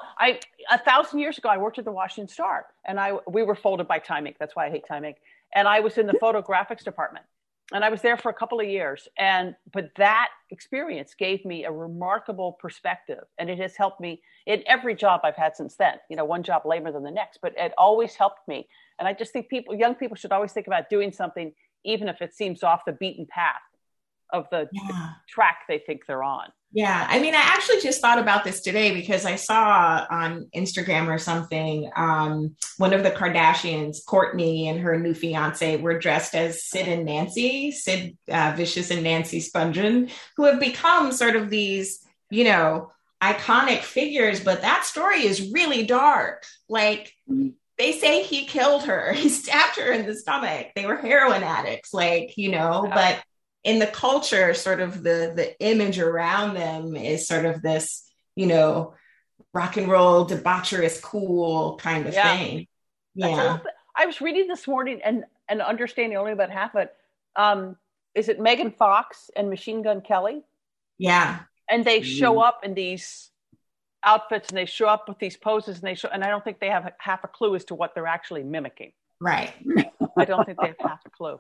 1,000 years ago I worked at the Washington Star, and we were folded by Time Inc. That's why I hate Time Inc. And I was in the photographics department, and I was there for a couple of years. But that experience gave me a remarkable perspective, and it has helped me in every job I've had since then. You know, one job later than the next, but it always helped me. And I just think young people should always think about doing something, even if it seems off the beaten path of the track they think they're on. Yeah. I mean, I actually just thought about this today because I saw on Instagram or something, one of the Kardashians, Kourtney, and her new fiance were dressed as Sid and Nancy, Sid Vicious and Nancy Spungen, who have become sort of these, you know, iconic figures. But that story is really dark. Like, they say he killed her. He stabbed her in the stomach. They were heroin addicts, like, you know, but in the culture, sort of the image around them is sort of this, you know, rock and roll, debaucherous, cool kind of thing. Yeah. I was reading this morning and understanding only about half of it. Is it Megan Fox and Machine Gun Kelly? Yeah. And they show up in these outfits and they show up with these poses and I don't think they have half a clue as to what they're actually mimicking. Right. I don't think they have half a clue.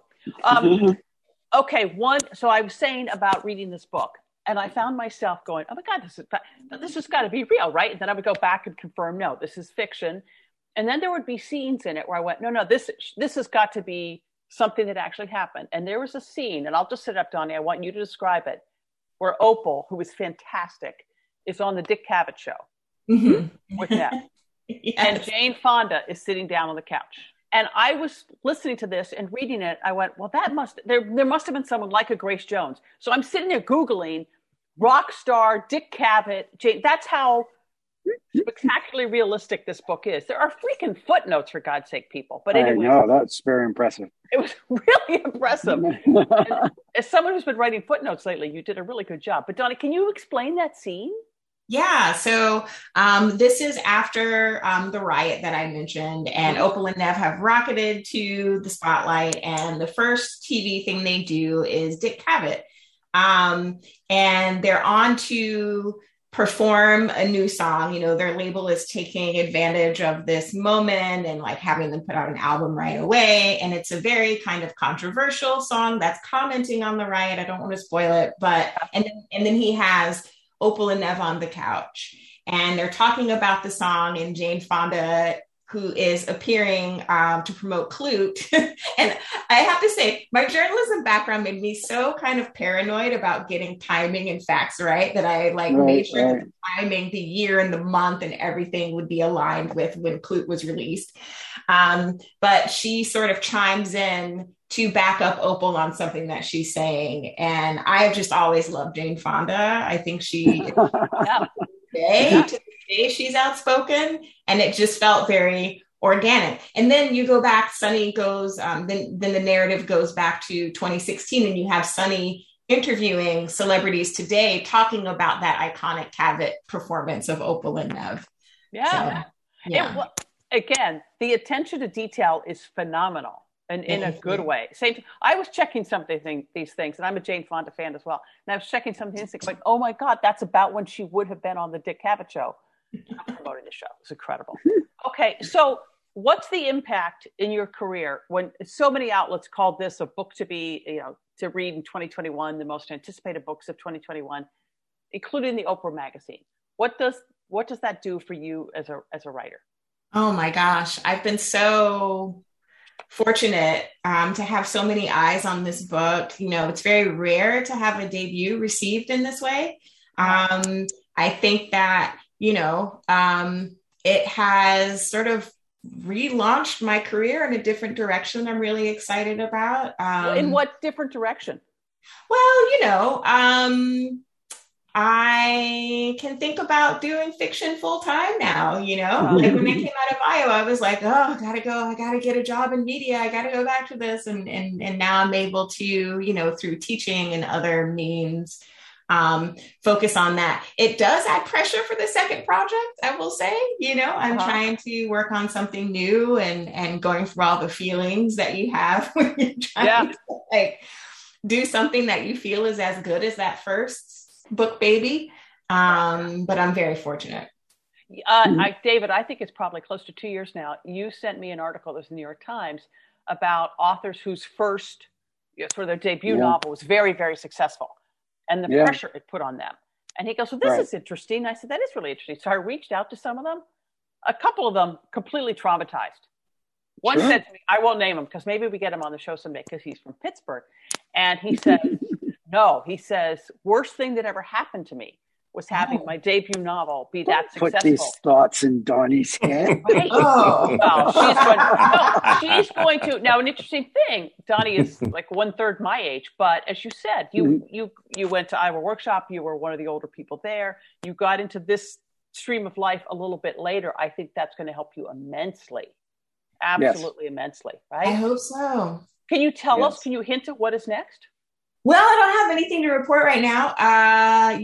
Okay. So I was saying about reading this book and I found myself going, oh my God, this has got to be real, right? And then I would go back and confirm, no, this is fiction. And then there would be scenes in it where I went, no, this has got to be something that actually happened. And there was a scene, and I'll just set up, Donnie, I want you to describe it, where Opal, who is fantastic, is on the Dick Cavett show with Ned. Yes. And Jane Fonda is sitting down on the couch. And I was listening to this and reading it. I went, well, there must have been someone like a Grace Jones. So I'm sitting there Googling rock star, Dick Cavett, Jane. That's how spectacularly realistic this book is. There are freaking footnotes, for God's sake, people. But anyway. I know, that's very impressive. It was really impressive. As someone who's been writing footnotes lately, you did a really good job. But Donnie, can you explain that scene? Yeah. So this is after the riot that I mentioned, and Opal and Nev have rocketed to the spotlight. And the first TV thing they do is Dick Cavett And they're on to perform a new song. You know, their label is taking advantage of this moment and like having them put out an album right away. And it's a very kind of controversial song that's commenting on the riot. I don't want to spoil it, but, and then he has Opal and Nev on the couch, and they're talking about the song, and Jane Fonda, who is appearing to promote Klute. And I have to say, my journalism background made me so kind of paranoid about getting timing and facts right, that I made sure that the timing, the year and the month and everything would be aligned with when Klute was released. But she sort of chimes in to back up Opal on something that she's saying. And I've just always loved Jane Fonda. I think she today she's outspoken, and it just felt very organic. And then you go back, Sonny goes, then the narrative goes back to 2016, and you have Sonny interviewing celebrities today talking about that iconic Cavett performance of Opal and Nev. Yeah. So, yeah. Again, the attention to detail is phenomenal. And in a good way. I was checking these things, and I'm a Jane Fonda fan as well. And I was checking some of these things like, oh my God, that's about when she would have been on the Dick Cavett show. Promoting the show. It's incredible. Okay, so what's the impact in your career when so many outlets called this a book to be, to read in 2021, the most anticipated books of 2021, including the Oprah magazine? What does that do for you as a writer? Oh my gosh, I've been so fortunate to have so many eyes on this book. It's very rare to have a debut received in this way. I think that, it has sort of relaunched my career in a different direction I'm really excited about. In what different direction? Well, I can think about doing fiction full time now, like when I came out of Iowa, I was like, oh, I gotta get a job in media. I gotta go back to this. And now I'm able to, through teaching and other means, focus on that. It does add pressure for the second project, I will say. I'm trying to work on something new and going through all the feelings that you have when you're trying to do something that you feel is as good as that first book baby. But I'm very fortunate. David, I think it's probably close to 2 years now. You sent me an article, this is the New York Times, about authors whose first, sort of their debut novel was very, very successful, and the pressure it put on them. And he goes, well, this is interesting. I said, that is really interesting. So I reached out to some of them. A couple of them completely traumatized. One said to me, I won't name him because maybe we get him on the show someday because he's from Pittsburgh. And he said, no, he says, worst thing that ever happened to me was having my debut novel be that successful. Put these thoughts in Donnie's head. Right? Well, she's going to. Now, an interesting thing, Donnie is like 1/3 my age, but as you said, you went to Iowa Workshop. You were one of the older people there. You got into this stream of life a little bit later. I think that's going to help you immensely. Absolutely immensely, right? I hope so. Can you tell us, can you hint at what is next? Well, I don't have anything to report right now. I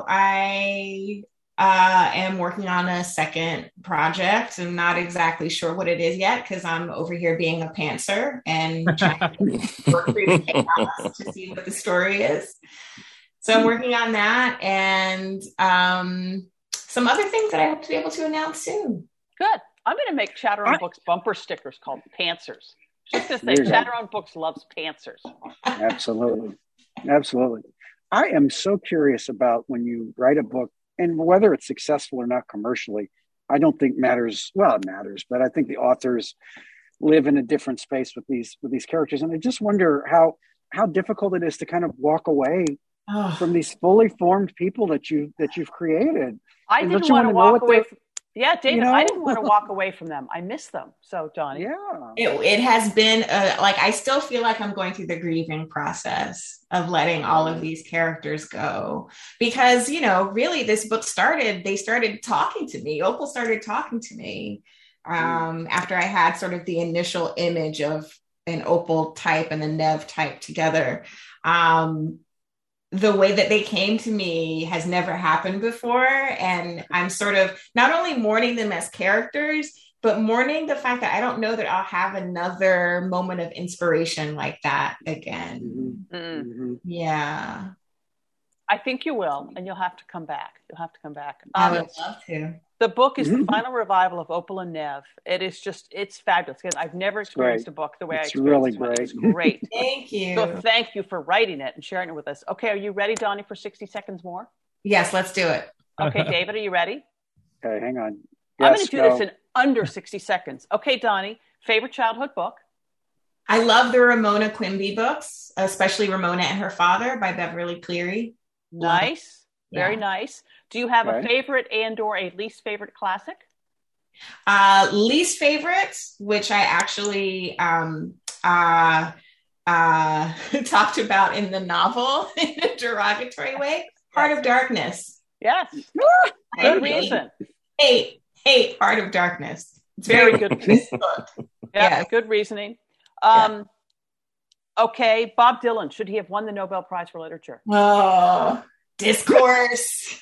am working on a second project. I'm not exactly sure what it is yet because I'm over here being a pantser and trying to work through the chaos to see what the story is. So I'm working on that and some other things that I hope to be able to announce soon. Good. I'm going to make Chatter on Books bumper stickers called Pantsers. Just to say, Chatter on Books loves pantsers. Absolutely. I am so curious about when you write a book and whether it's successful or not commercially, I don't think matters. Well, it matters, but I think the authors live in a different space with these characters. And I just wonder how difficult it is to kind of walk away from these fully formed people that you've created. I didn't want to walk away from David, I didn't want to walk away from them. I miss them. So, Donnie. Yeah. It has been, I still feel like I'm going through the grieving process of letting all of these characters go. Because, really this book they started talking to me. Opal started talking to me after I had sort of the initial image of an Opal type and a Nev type together. The way that they came to me has never happened before. And I'm sort of not only mourning them as characters, but mourning the fact that I don't know that I'll have another moment of inspiration like that again. Mm-hmm. Yeah. I think you will, and you'll have to come back. I would love to. The book is the final revival of Opal and Nev. It is it's fabulous. I've never experienced a book the way I experienced it. It's great. Thank you. So thank you for writing it and sharing it with us. Okay, are you ready, Donnie, for 60 seconds more? Yes, let's do it. Okay, David, are you ready? Okay, hang on. I'm going to do this in under 60 seconds. Okay, Donnie, favorite childhood book? I love the Ramona Quimby books, especially Ramona and Her Father by Beverly Cleary. Nice. Very nice. Do you have a favorite and or a least favorite classic? Least favorite, which I actually talked about in the novel in a derogatory way, Heart of Darkness. Yes. Good reason. Hate Heart of Darkness. It's very good book. Yeah, good reasoning. Okay, Bob Dylan, should he have won the Nobel Prize for Literature? Oh, discourse.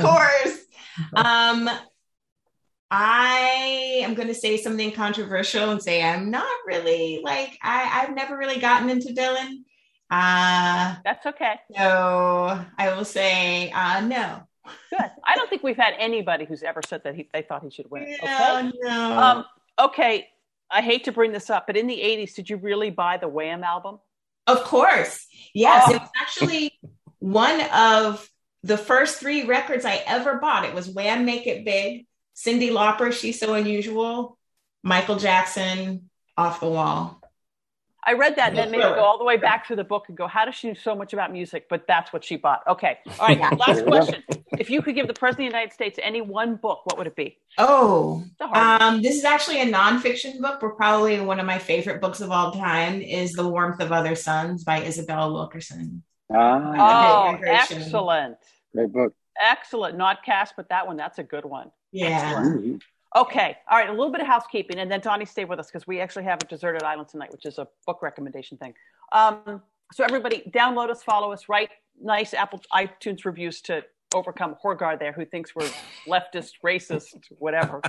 I am going to say something controversial and say I'm not really I've never really gotten into Dylan. That's okay. So I will say no. Good. I don't think we've had anybody who's ever said that they thought he should win it. Okay. No. Okay. I hate to bring this up, but in the 80s, did you really buy the Wham album? Of course. Yes. It was actually one of the first 3 records I ever bought. It was Wham! Make It Big, Cyndi Lauper, She's So Unusual, Michael Jackson, Off the Wall. I read that and then made her go all the way back through the book and go, how does she know so much about music? But that's what she bought. Okay. All right. Last question. If you could give the President of the United States any one book, what would it be? This is actually a nonfiction book, but probably one of my favorite books of all time is The Warmth of Other Suns by Isabel Wilkerson. Excellent. Great book. Excellent. Not cast, but that one, that's a good one. Yeah. Excellent. Okay. All right. A little bit of housekeeping, and then Donnie, stay with us because we actually have a Deserted Island tonight, which is a book recommendation thing. So everybody download us, follow us, write nice Apple iTunes reviews to overcome Horgar there, who thinks we're leftist, racist, whatever.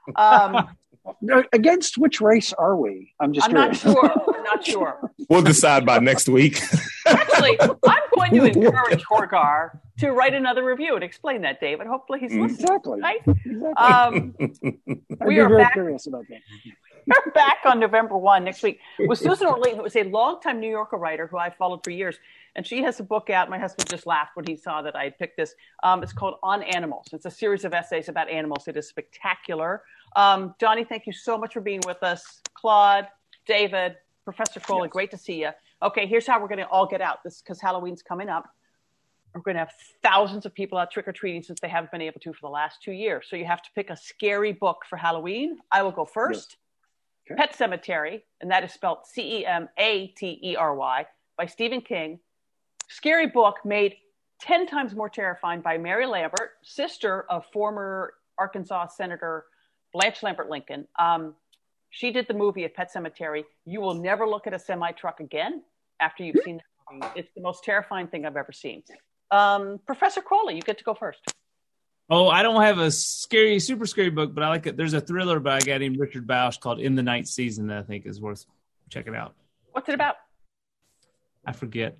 Against which race are we? I'm not sure. We'll decide by next week. Actually, I'm going to encourage Horgar to write another review and explain that, David. Hopefully he's listening. Exactly. Right? We are very curious about that. We're back on November 1 next week with Susan Orlean, who is a longtime New Yorker writer who I followed for years. And she has a book out. My husband just laughed when he saw that I had picked this. It's called On Animals. It's a series of essays about animals. It is spectacular. Johnny, thank you so much for being with us. Claude, David, Professor Crowley, great to see you. Okay, here's how we're going to all get out. This because Halloween's coming up. We're going to have thousands of people out trick-or-treating since they haven't been able to for the last 2 years. So you have to pick a scary book for Halloween. I will go first. Yes. Okay. Pet Sematary, and that is spelled Cematery by Stephen King. Scary book made 10 times more terrifying by Mary Lambert, sister of former Arkansas Senator Blanche Lambert Lincoln. She did the movie of Pet Sematary. You will never look at a semi-truck again after you've seen the movie. It's the most terrifying thing I've ever seen. Professor Crowley, you get to go first. Oh, I don't have a super scary book, but I like it. There's a thriller by a guy named Richard Bausch called In the Night Season that I think is worth checking out. What's it about? I forget.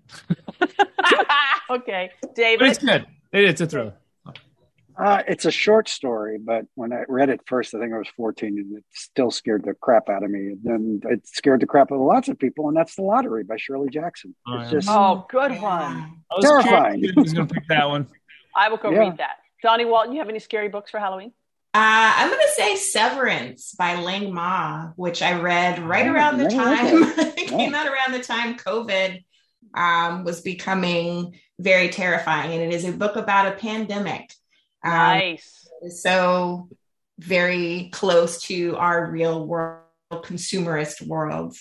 Okay, David. But it's good. It's a thriller. It's a short story, but when I read it first, I think I was 14, and it still scared the crap out of me. And then it scared the crap out of lots of people, and that's The Lottery by Shirley Jackson. Good one. Terrifying. I was going to pick that one. I will go read that. Johnny Walton, you have any scary books for Halloween? I'm going to say Severance by Ling Ma, which I read right around the time. It came out around the time COVID was becoming very terrifying. And it is a book about a pandemic. Nice. So very close to our real world, consumerist world.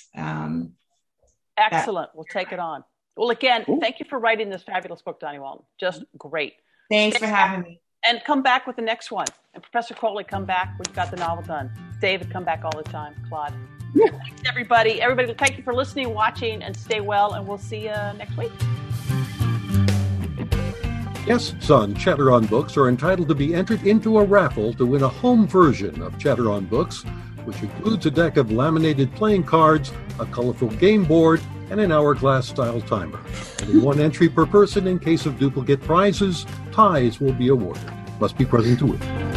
Excellent. We'll take it on. Well, again, thank you for writing this fabulous book, Donnie Walton. Just great. Thanks for having me. And come back with the next one. And Professor Crowley, come back when you've got the novel done. David, come back all the time. Claude. Thanks, everybody. Everybody, thank you for listening, watching, and stay well. And we'll see you next week. Guests on Chatter on Books are entitled to be entered into a raffle to win a home version of Chatter on Books, which includes a deck of laminated playing cards, a colorful game board, and an hourglass-style timer. Only one entry per person in case of duplicate prizes. Ties will be awarded. Must be present to win.